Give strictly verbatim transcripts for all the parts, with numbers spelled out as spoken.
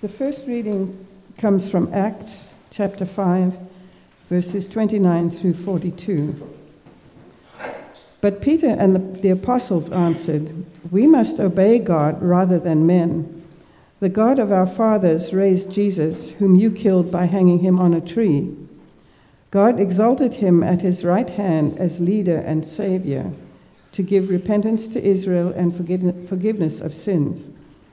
The first reading comes from Acts chapter five, verses twenty-nine through forty-two. But Peter and the, the apostles answered, "We must obey God rather than men. The God of our fathers raised Jesus, whom you killed by hanging him on a tree. God exalted him at his right hand as leader and savior, to give repentance to Israel and forgiveness of sins.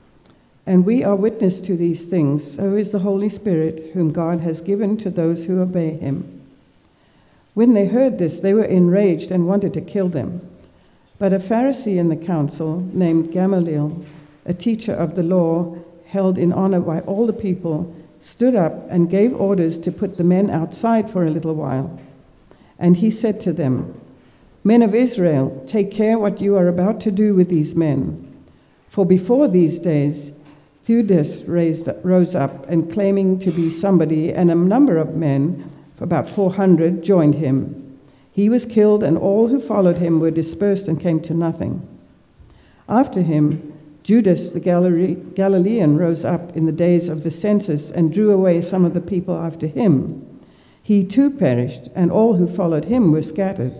And we are witness to these things, so is the Holy Spirit, whom God has given to those who obey him." When they heard this, they were enraged and wanted to kill them. But a Pharisee in the council, named Gamaliel, a teacher of the law, held in honor by all the people, stood up and gave orders to put the men outside for a little while. And he said to them, "Men of Israel, take care what you are about to do with these men. For before these days, Theudas raised, rose up, and claiming to be somebody, and a number of men, about four hundred, joined him. He was killed, and all who followed him were dispersed and came to nothing. After him, Judas the Galilean rose up in the days of the census and drew away some of the people after him. He too perished, and all who followed him were scattered.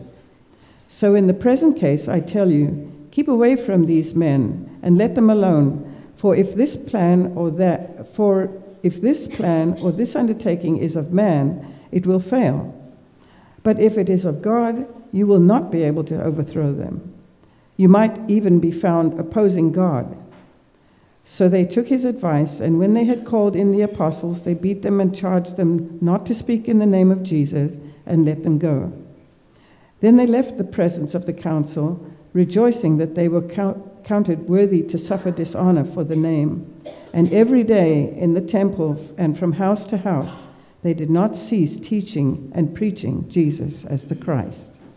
So in the present case, I tell you, keep away from these men and let them alone. For if this plan or that, for if this plan or this undertaking is of man, it will fail. But if it is of God, you will not be able to overthrow them. You might even be found opposing God." So they took his advice, and when they had called in the apostles, they beat them and charged them not to speak in the name of Jesus, and let them go. Then they left the presence of the council, rejoicing that they were count- counted worthy to suffer dishonor for the name. And every day in the temple and from house to house, they did not cease teaching and preaching Jesus as the Christ.